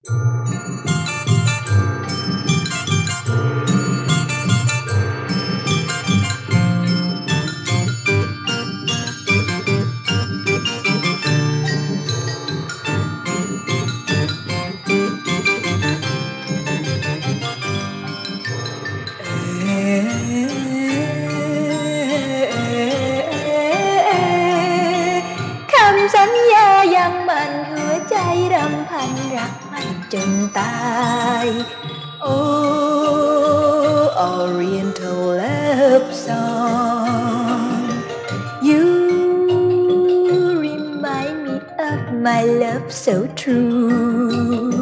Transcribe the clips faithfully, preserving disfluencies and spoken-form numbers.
คำสัญญายังมันหัวใจรำพันรักมันจนตาย Oh Oriental love song You remind me of my love so true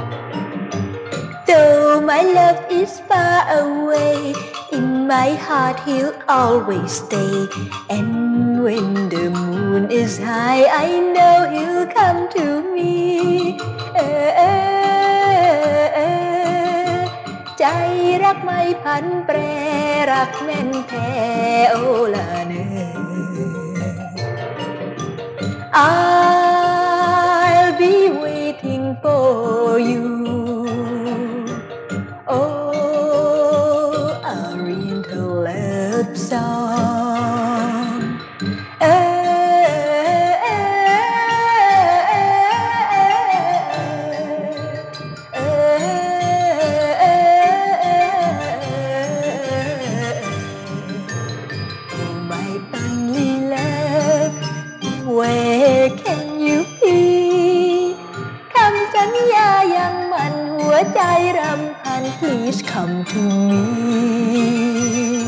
Though my love is far away In my heart he'll always stay And when the moon is high I know he'll come to me เออเออเออใจรักไม่พันแปรรักแน่นแท้โอลาเนอ I'll be waiting for you Oh Oriental love song เออเออเออ Oh my only love Where can you be คำสัญญายังมันหัวใจรำพัน Please come to me